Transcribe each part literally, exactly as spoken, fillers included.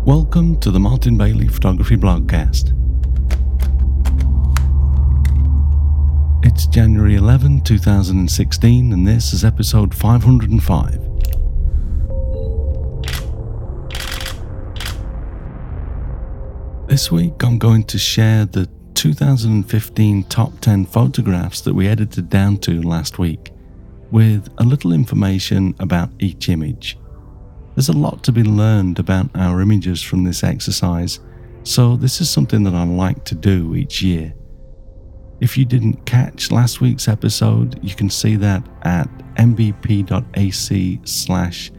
Welcome to the Martin Bailey Photography Blogcast. It's January eleventh, two thousand sixteen, and this is episode five hundred five. This week I'm going to share the two thousand fifteen top ten photographs that we edited down to last week, with a little information about each image. There's a lot to be learned about our images from this exercise, so this is something that I like to do each year. If you didn't catch last week's episode, you can see that at mbp.ac slash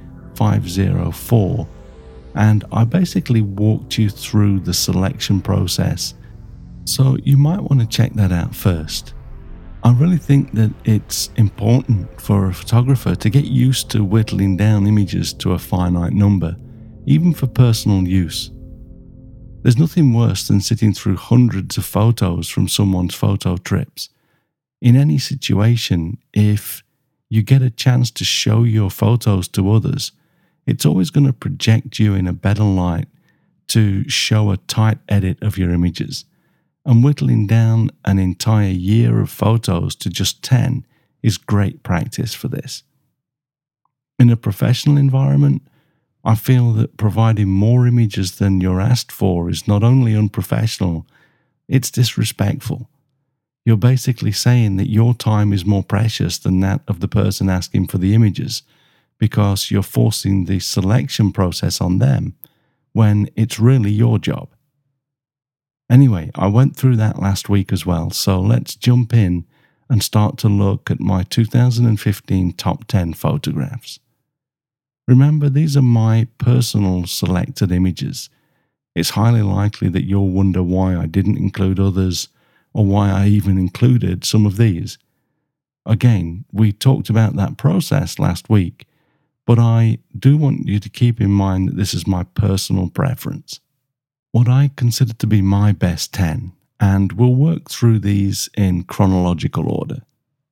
504, and I basically walked you through the selection process, so you might want to check that out first. I really think that it's important for a photographer to get used to whittling down images to a finite number, even for personal use. There's nothing worse than sitting through hundreds of photos from someone's photo trips. In any situation, if you get a chance to show your photos to others, it's always going to project you in a better light to show a tight edit of your images. And whittling down an entire year of photos to just ten is great practice for this. In a professional environment, I feel that providing more images than you're asked for is not only unprofessional, it's disrespectful. You're basically saying that your time is more precious than that of the person asking for the images, because you're forcing the selection process on them when it's really your job. Anyway, I went through that last week as well, so let's jump in and start to look at my two thousand fifteen top ten photographs. Remember, these are my personal selected images. It's highly likely that you'll wonder why I didn't include others, or why I even included some of these. Again, we talked about that process last week, but I do want you to keep in mind that this is my personal preference. What I consider to be my best ten, and we'll work through these in chronological order.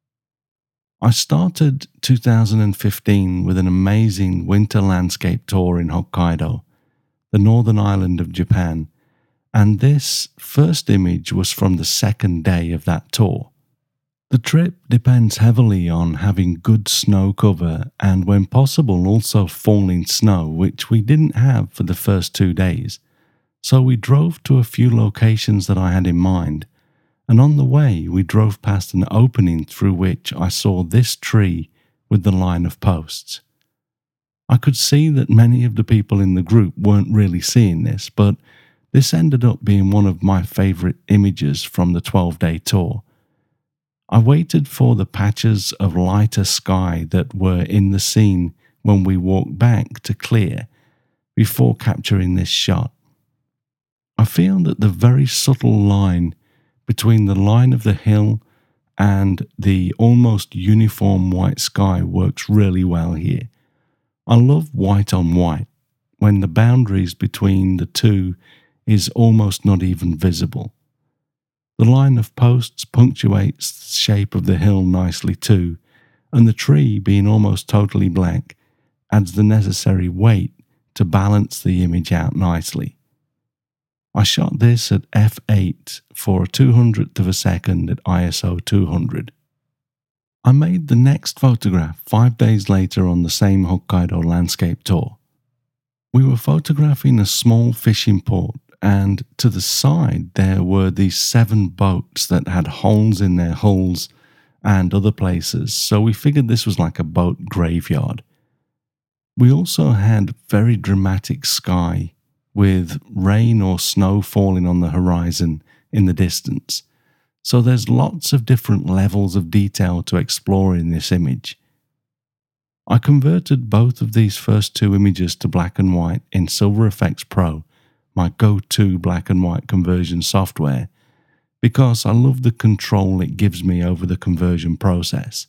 I started two thousand fifteen with an amazing winter landscape tour in Hokkaido, the northern island of Japan, and this first image was from the second day of that tour. The trip depends heavily on having good snow cover and, when possible, also falling snow, which we didn't have for the first two days. So we drove to a few locations that I had in mind, and on the way we drove past an opening through which I saw this tree with the line of posts. I could see that many of the people in the group weren't really seeing this, but this ended up being one of my favourite images from the twelve-day tour. I waited for the patches of lighter sky that were in the scene when we walked back to clear before capturing this shot. I feel that the very subtle line between the line of the hill and the almost uniform white sky works really well here. I love white on white, when the boundaries between the two is almost not even visible. The line of posts punctuates the shape of the hill nicely too, and the tree, being almost totally black, adds the necessary weight to balance the image out nicely. I shot this at f eight for a two hundredth of a second at I S O two hundred. I made the next photograph five days later on the same Hokkaido landscape tour. We were photographing a small fishing port, and to the side there were these seven boats that had holes in their hulls and other places, so we figured this was like a boat graveyard. We also had very dramatic sky, with rain or snow falling on the horizon in the distance. So there's lots of different levels of detail to explore in this image. I converted both of these first two images to black and white in Silver Efex Pro, my go-to black and white conversion software, because I love the control it gives me over the conversion process.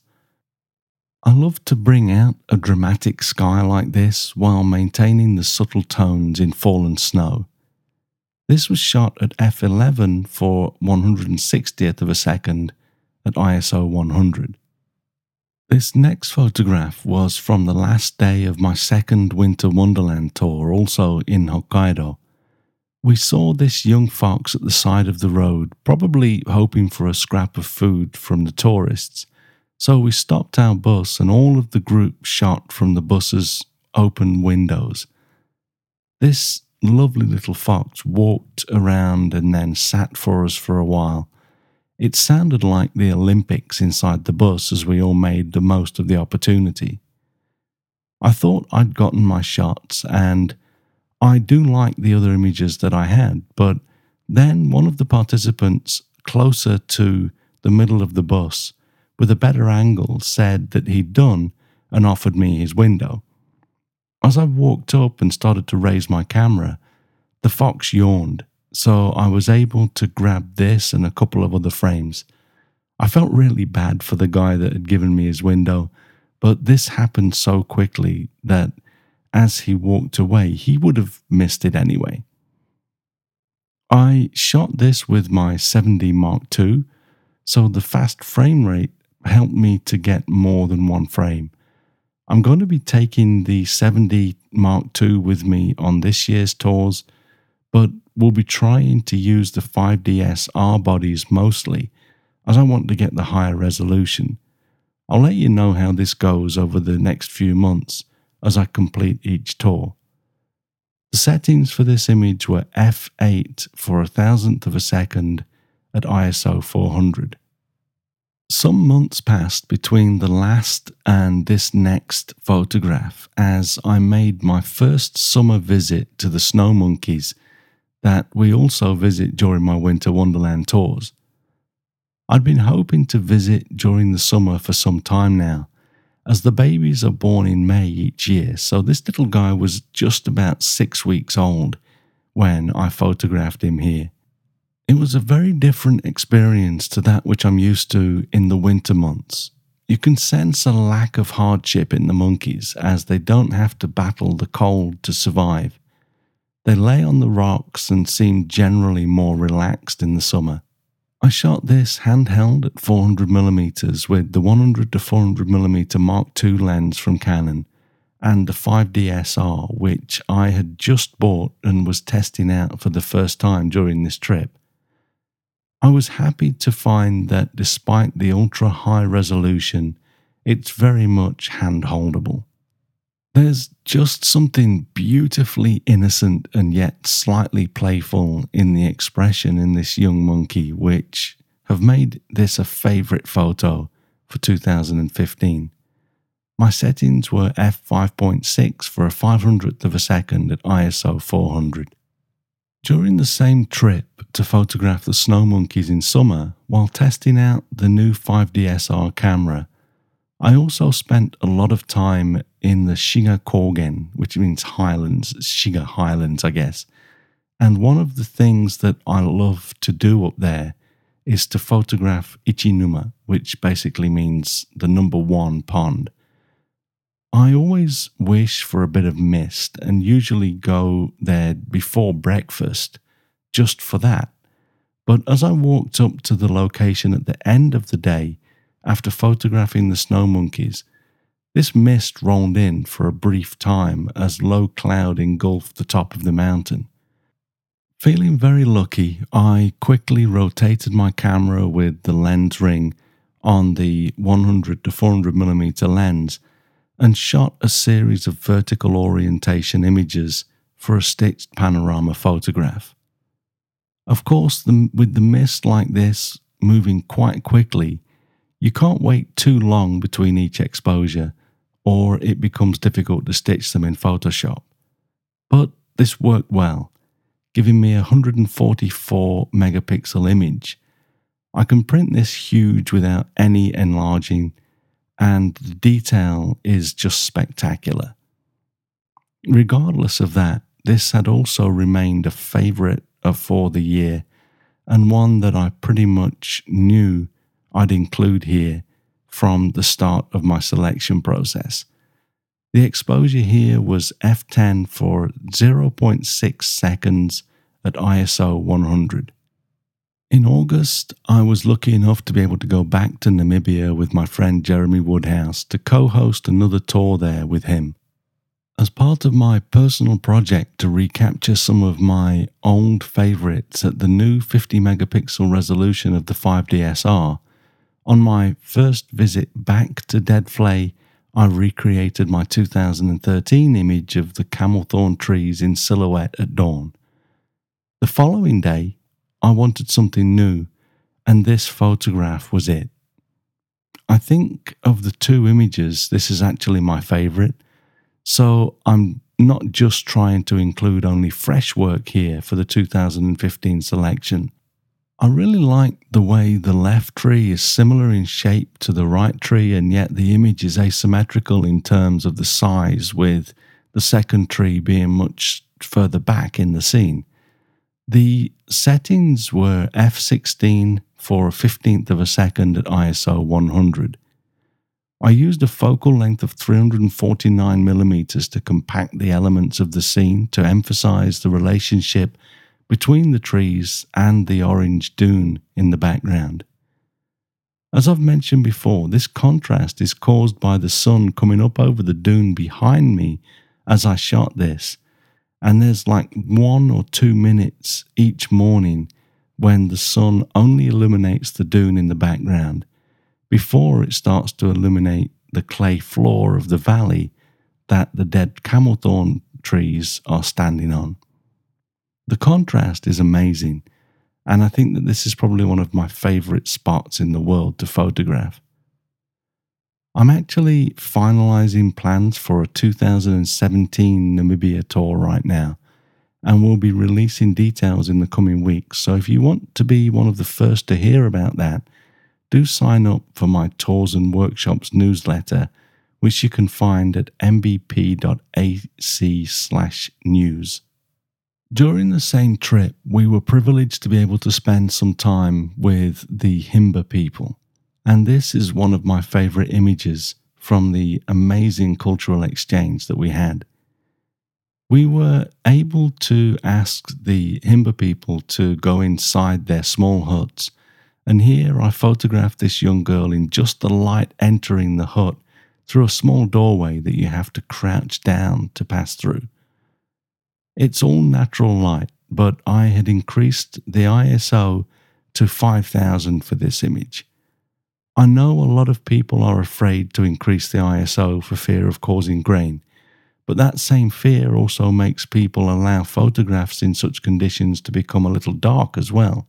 I love to bring out a dramatic sky like this while maintaining the subtle tones in fallen snow. This was shot at f eleven for one hundred sixtieth of a second at I S O one hundred. This next photograph was from the last day of my second Winter Wonderland tour, also in Hokkaido. We saw this young fox at the side of the road, probably hoping for a scrap of food from the tourists. So we stopped our bus and all of the group shot from the bus's open windows. This lovely little fox walked around and then sat for us for a while. It sounded like the Olympics inside the bus as we all made the most of the opportunity. I thought I'd gotten my shots, and I do like the other images that I had, but then one of the participants closer to the middle of the bus with a better angle said that he'd done and offered me his window. As I walked up and started to raise my camera, the fox yawned, so I was able to grab this and a couple of other frames. I felt really bad for the guy that had given me his window, but this happened so quickly that as he walked away, he would have missed it anyway. I shot this with my seven D Mark two, so the fast frame rate helped me to get more than one frame. I'm going to be taking the seven D Mark two with me on this year's tours, but we'll be trying to use the five D S R bodies mostly, as I want to get the higher resolution. I'll let you know how this goes over the next few months as I complete each tour. The settings for this image were f eight for a thousandth of a second at I S O four hundred. Some months passed between the last and this next photograph as I made my first summer visit to the snow monkeys that we also visit during my Winter Wonderland tours. I'd been hoping to visit during the summer for some time now, as the babies are born in May each year, so this little guy was just about six weeks old when I photographed him here. It was a very different experience to that which I'm used to in the winter months. You can sense a lack of hardship in the monkeys as they don't have to battle the cold to survive. They lay on the rocks and seem generally more relaxed in the summer. I shot this handheld at four hundred millimeters with the one hundred to four hundred millimeter Mark two lens from Canon and the five D S R, which I had just bought and was testing out for the first time during this trip. I was happy to find that despite the ultra high resolution, it's very much handholdable. There's just something beautifully innocent and yet slightly playful in the expression in this young monkey, which have made this a favourite photo for two thousand fifteen. My settings were f five point six for a five hundredth of a second at I S O four hundred. During the same trip to photograph the snow monkeys in summer, while testing out the new five D S R camera, I also spent a lot of time in the Shiga Kogen, which means highlands, Shiga Highlands, I guess. And one of the things that I love to do up there is to photograph Ichinuma, which basically means the number one pond. I always wish for a bit of mist and usually go there before breakfast just for that. But as I walked up to the location at the end of the day, after photographing the snow monkeys, this mist rolled in for a brief time as low cloud engulfed the top of the mountain. Feeling very lucky, I quickly rotated my camera with the lens ring on the one hundred to four hundred millimeter lens and shot a series of vertical orientation images for a stitched panorama photograph. Of course, the, with the mist like this moving quite quickly, you can't wait too long between each exposure, or it becomes difficult to stitch them in Photoshop. But this worked well, giving me a one hundred forty-four megapixel image. I can print this huge without any enlarging, and the detail is just spectacular. Regardless of that, this had also remained a favourite for the year, and one that I pretty much knew I'd include here from the start of my selection process. The exposure here was f ten for zero point six seconds at I S O one hundred. In August, I was lucky enough to be able to go back to Namibia with my friend Jeremy Woodhouse to co-host another tour there with him. As part of my personal project to recapture some of my old favourites at the new fifty megapixel resolution of the five D S R, on my first visit back to Dead Flay, I recreated my two thousand thirteen image of the camel thorn trees in silhouette at dawn. The following day, I wanted something new, and this photograph was it. I think of the two images, this is actually my favourite, so I'm not just trying to include only fresh work here for the two thousand fifteen selection. I really like the way the left tree is similar in shape to the right tree, and yet the image is asymmetrical in terms of the size, with the second tree being much further back in the scene. The settings were f sixteen for a fifteenth of a second at I S O one hundred. I used a focal length of three hundred forty-nine millimeters to compact the elements of the scene to emphasize the relationship between the trees and the orange dune in the background. As I've mentioned before, this contrast is caused by the sun coming up over the dune behind me as I shot this, and there's like one or two minutes each morning when the sun only illuminates the dune in the background before it starts to illuminate the clay floor of the valley that the dead camel thorn trees are standing on. The contrast is amazing, and I think that this is probably one of my favourite spots in the world to photograph. I'm actually finalising plans for a two thousand seventeen Namibia tour right now, and we'll be releasing details in the coming weeks, so if you want to be one of the first to hear about that, do sign up for my Tours and Workshops newsletter, which you can find at m b p dot a c slash news. During the same trip, we were privileged to be able to spend some time with the Himba people, and this is one of my favourite images from the amazing cultural exchange that we had. We were able to ask the Himba people to go inside their small huts, and here I photographed this young girl in just the light entering the hut through a small doorway that you have to crouch down to pass through. It's all natural light, but I had increased the I S O to five thousand for this image. I know a lot of people are afraid to increase the I S O for fear of causing grain, but that same fear also makes people allow photographs in such conditions to become a little dark as well.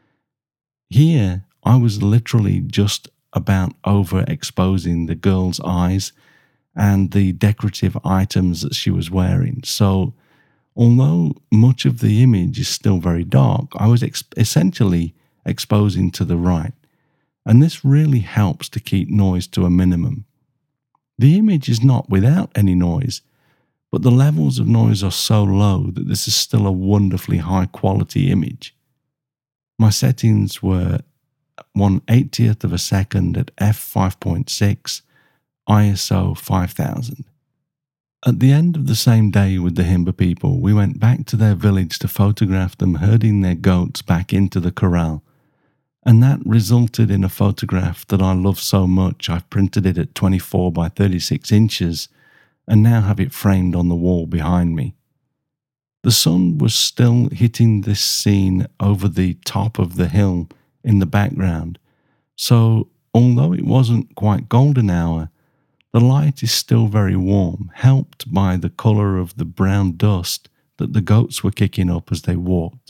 Here, I was literally just about overexposing the girl's eyes and the decorative items that she was wearing, so although much of the image is still very dark, I was ex- essentially exposing to the right, and this really helps to keep noise to a minimum. The image is not without any noise, but the levels of noise are so low that this is still a wonderfully high quality image. My settings were one eightieth of a second at f five point six, I S O five thousand. At the end of the same day with the Himba people, we went back to their village to photograph them herding their goats back into the corral, and that resulted in a photograph that I love so much I've printed it at twenty-four by thirty-six inches and now have it framed on the wall behind me. The sun was still hitting this scene over the top of the hill in the background, so although it wasn't quite golden hour, the light is still very warm, helped by the colour of the brown dust that the goats were kicking up as they walked.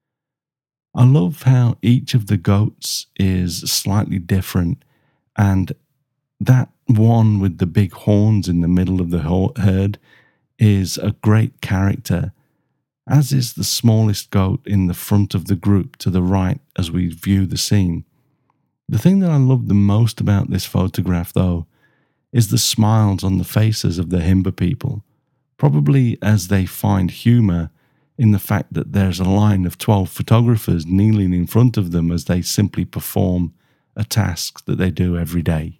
I love how each of the goats is slightly different, and that one with the big horns in the middle of the herd is a great character, as is the smallest goat in the front of the group to the right as we view the scene. The thing that I love the most about this photograph, though, is the smiles on the faces of the Himba people, probably as they find humour in the fact that there's a line of twelve photographers kneeling in front of them as they simply perform a task that they do every day.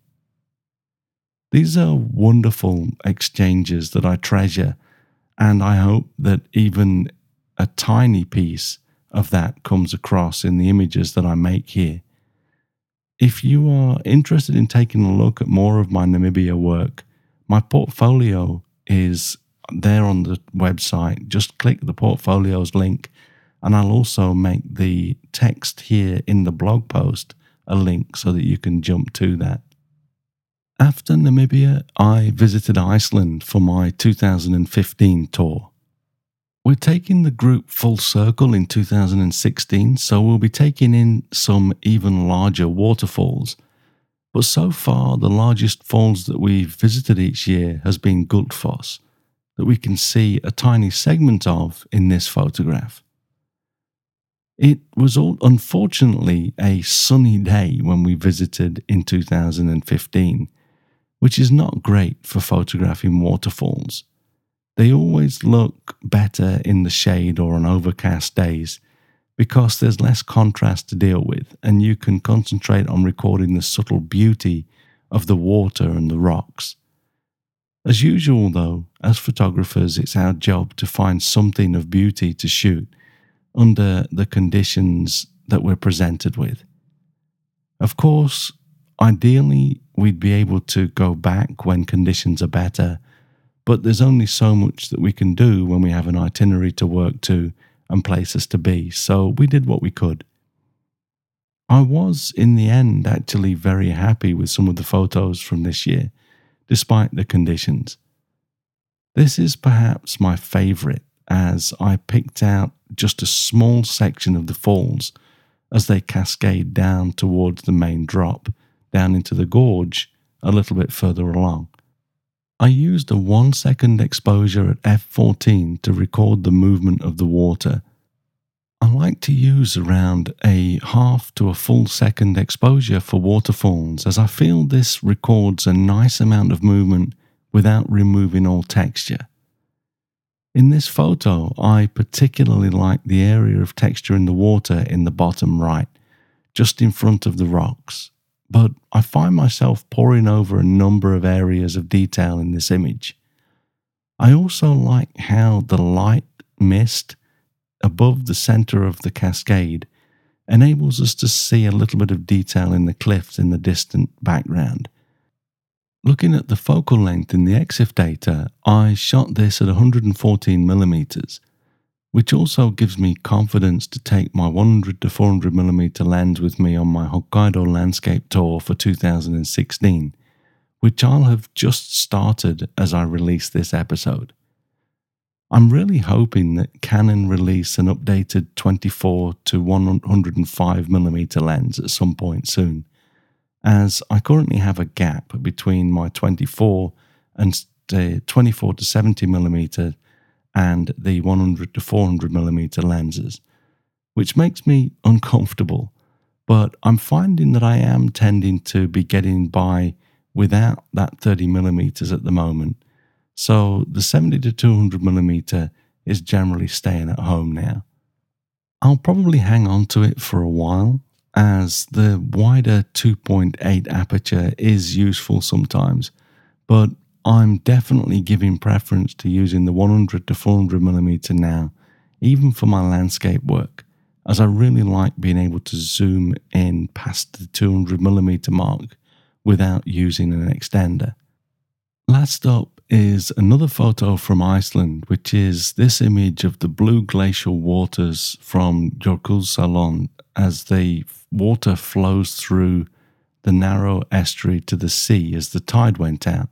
These are wonderful exchanges that I treasure, and I hope that even a tiny piece of that comes across in the images that I make here. If you are interested in taking a look at more of my Namibia work, my portfolio is there on the website. Just click the portfolios link, and I'll also make the text here in the blog post a link so that you can jump to that. After Namibia, I visited Iceland for my two thousand fifteen tour. We're taking the group full circle in two thousand sixteen, so we'll be taking in some even larger waterfalls. But so far, the largest falls that we've visited each year has been Gullfoss, that we can see a tiny segment of in this photograph. It was all unfortunately a sunny day when we visited in two thousand fifteen, which is not great for photographing waterfalls. They always look better in the shade or on overcast days because there's less contrast to deal with, and you can concentrate on recording the subtle beauty of the water and the rocks. As usual though, as photographers, it's our job to find something of beauty to shoot under the conditions that we're presented with. Of course, ideally we'd be able to go back when conditions are better, but there's only so much that we can do when we have an itinerary to work to and places to be, so we did what we could. I was, in the end, actually very happy with some of the photos from this year, despite the conditions. This is perhaps my favourite, as I picked out just a small section of the falls as they cascade down towards the main drop, down into the gorge a little bit further along. I used a one second exposure at f fourteen to record the movement of the water. I like to use around a half to a full second exposure for waterfalls, as I feel this records a nice amount of movement without removing all texture. In this photo, I particularly like the area of texture in the water in the bottom right, just in front of the rocks. But I find myself poring over a number of areas of detail in this image. I also like how the light mist above the center of the cascade enables us to see a little bit of detail in the cliffs in the distant background. Looking at the focal length in the EXIF data, I shot this at one hundred fourteen millimeters, which also gives me confidence to take my one hundred to four hundred millimeter lens with me on my Hokkaido landscape tour for two thousand sixteen, which I'll have just started as I release this episode. I'm really hoping that Canon release an updated twenty-four to one hundred five millimeter lens at some point soon, as I currently have a gap between my twenty-four and the twenty-four to seventy millimeter and the one hundred to four hundred millimeter lenses, which makes me uncomfortable, but I'm finding that I am tending to be getting by without that thirty millimeters at the moment, so the seventy to two hundred millimeter is generally staying at home now. I'll probably hang on to it for a while, as the wider two point eight aperture is useful sometimes, but I'm definitely giving preference to using the one hundred to four hundred millimeter now, even for my landscape work, as I really like being able to zoom in past the two hundred millimeter mark without using an extender. Last up is another photo from Iceland, which is this image of the blue glacial waters from Jökulsárlón as the water flows through the narrow estuary to the sea as the tide went out.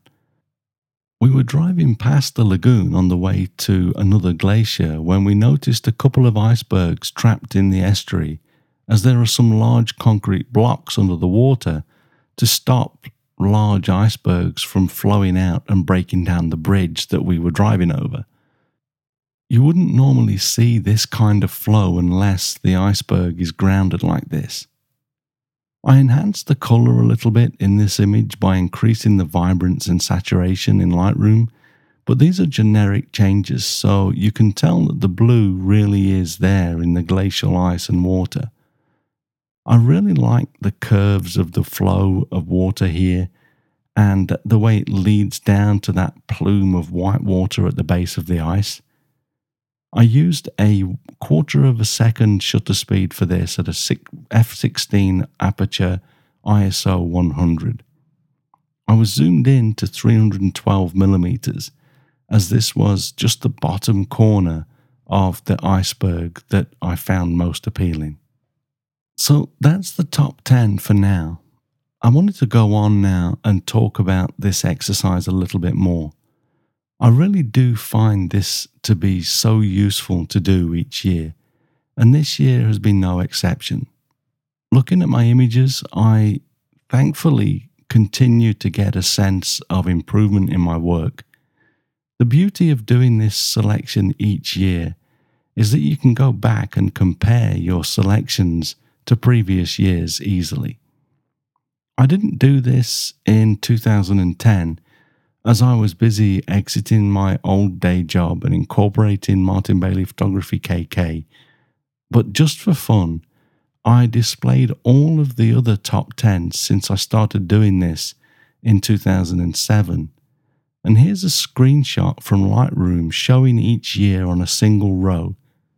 We were driving past the lagoon on the way to another glacier when we noticed a couple of icebergs trapped in the estuary, as there are some large concrete blocks under the water to stop large icebergs from flowing out and breaking down the bridge that we were driving over. You wouldn't normally see this kind of flow unless the iceberg is grounded like this. I enhanced the colour a little bit in this image by increasing the vibrance and saturation in Lightroom, but these are generic changes, so you can tell that the blue really is there in the glacial ice and water. I really like the curves of the flow of water here and the way it leads down to that plume of white water at the base of the ice. I used a quarter of a second shutter speed for this at a f sixteen aperture I S O one hundred. I was zoomed in to three hundred twelve millimeters, as this was just the bottom corner of the iceberg that I found most appealing. So that's the top ten for now. I wanted to go on now and talk about this exercise a little bit more. I really do find this to be so useful to do each year, and this year has been no exception. Looking at my images, I thankfully continue to get a sense of improvement in my work. The beauty of doing this selection each year is that you can go back and compare your selections to previous years easily. I didn't do this in two thousand ten as I was busy exiting my old day job and incorporating Martin Bailey Photography K K, but just for fun, I displayed all of the other top ten since I started doing this in two thousand seven. And here's a screenshot from Lightroom showing each year on a single row.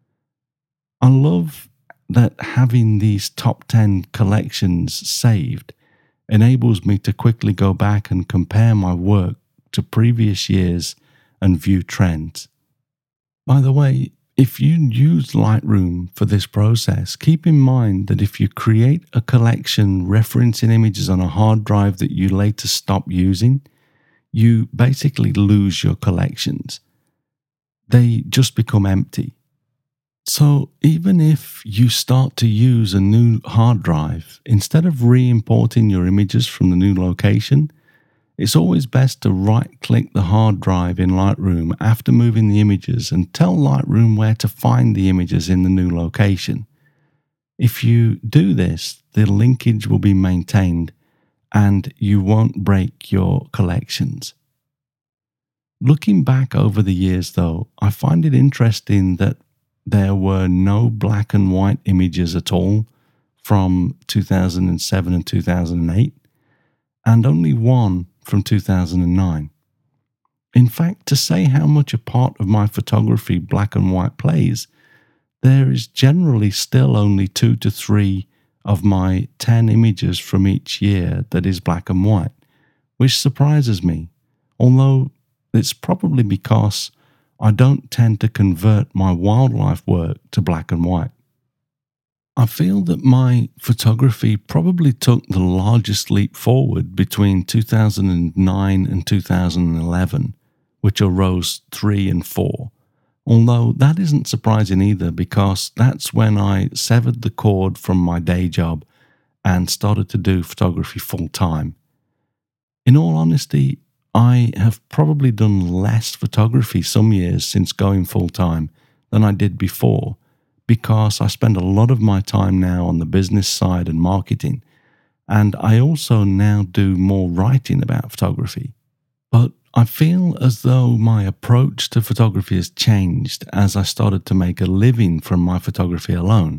I love that having these top ten collections saved enables me to quickly go back and compare my work to previous years and view trends. By the way, if you use Lightroom for this process, keep in mind that if you create a collection referencing images on a hard drive that you later stop using, you basically lose your collections. They just become empty. So even if you start to use a new hard drive, instead of re-importing your images from the new location, it's always best to right-click the hard drive in Lightroom after moving the images and tell Lightroom where to find the images in the new location. If you do this, the linkage will be maintained and you won't break your collections. Looking back over the years though, I find it interesting that there were no black and white images at all from two thousand seven and two thousand eight, and only one from two thousand nine. In fact, to say how much a part of my photography black and white plays, there is generally still only two to three of my ten images from each year that is black and white, which surprises me, although it's probably because I don't tend to convert my wildlife work to black and white. I feel that my photography probably took the largest leap forward between two thousand nine and two thousand eleven, which are rows three and four, although that isn't surprising either because that's when I severed the cord from my day job and started to do photography full time. In all honesty, I have probably done less photography some years since going full time than I did before, because I spend a lot of my time now on the business side and marketing, and I also now do more writing about photography. But I feel as though my approach to photography has changed as I started to make a living from my photography alone.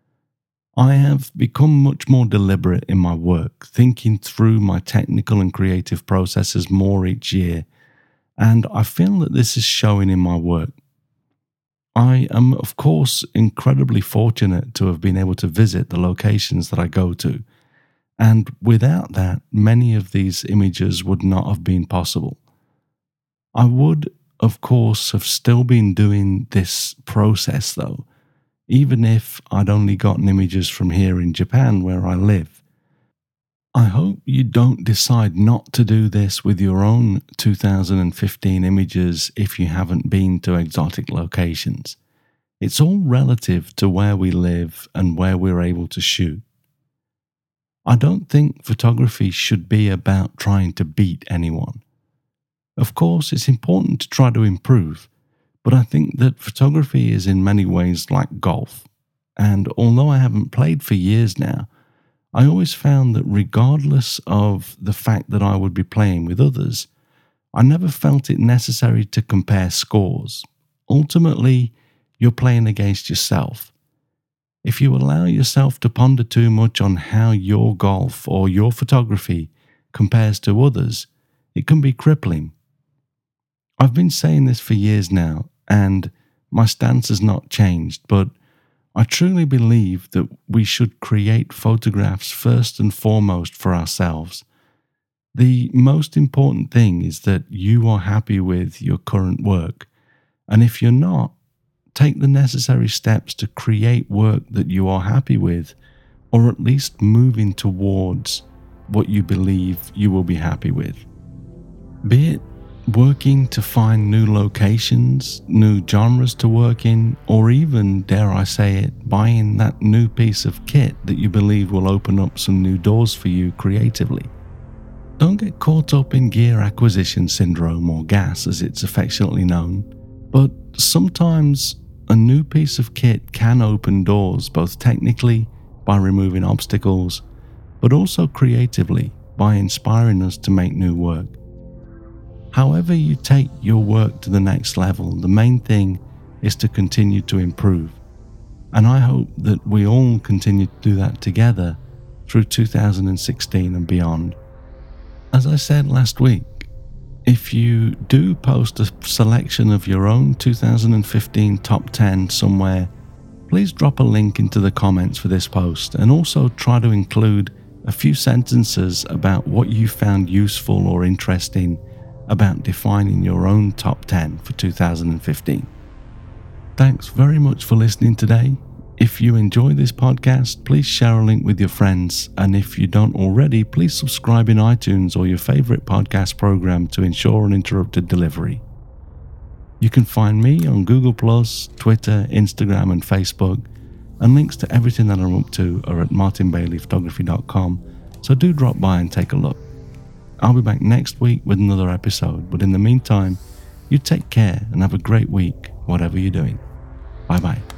I have become much more deliberate in my work, thinking through my technical and creative processes more each year, and I feel that this is showing in my work. I am, of course, incredibly fortunate to have been able to visit the locations that I go to, and without that, many of these images would not have been possible. I would, of course, have still been doing this process though, even if I'd only gotten images from here in Japan where I live. I hope you don't decide not to do this with your own two thousand fifteen images if you haven't been to exotic locations. It's all relative to where we live and where we're able to shoot. I don't think photography should be about trying to beat anyone. Of course, it's important to try to improve, but I think that photography is in many ways like golf. And although I haven't played for years now, I always found that regardless of the fact that I would be playing with others, I never felt it necessary to compare scores. Ultimately, you're playing against yourself. If you allow yourself to ponder too much on how your golf or your photography compares to others, it can be crippling. I've been saying this for years now, and my stance has not changed, but I truly believe that we should create photographs first and foremost for ourselves. The most important thing is that you are happy with your current work, and if you're not, take the necessary steps to create work that you are happy with, or at least moving towards what you believe you will be happy with. Be it working to find new locations, new genres to work in, or even, dare I say it, buying that new piece of kit that you believe will open up some new doors for you creatively. Don't get caught up in gear acquisition syndrome, or GAS as it's affectionately known, but sometimes a new piece of kit can open doors both technically by removing obstacles, but also creatively by inspiring us to make new work. However you take your work to the next level, the main thing is to continue to improve. And I hope that we all continue to do that together through two thousand sixteen and beyond. As I said last week, if you do post a selection of your own two thousand fifteen top ten somewhere, please drop a link into the comments for this post, and also try to include a few sentences about what you found useful or interesting about defining your own top ten for two thousand fifteen. Thanks very much for listening today. If you enjoy this podcast, please share a link with your friends, and if you don't already, please subscribe in iTunes or your favorite podcast program to ensure uninterrupted delivery. You can find me on Google plus, Twitter, Instagram and Facebook, and links to everything that I'm up to are at martin bailey photography dot com, so do drop by and take a look. I'll be back next week with another episode, but in the meantime, you take care and have a great week, whatever you're doing. Bye bye.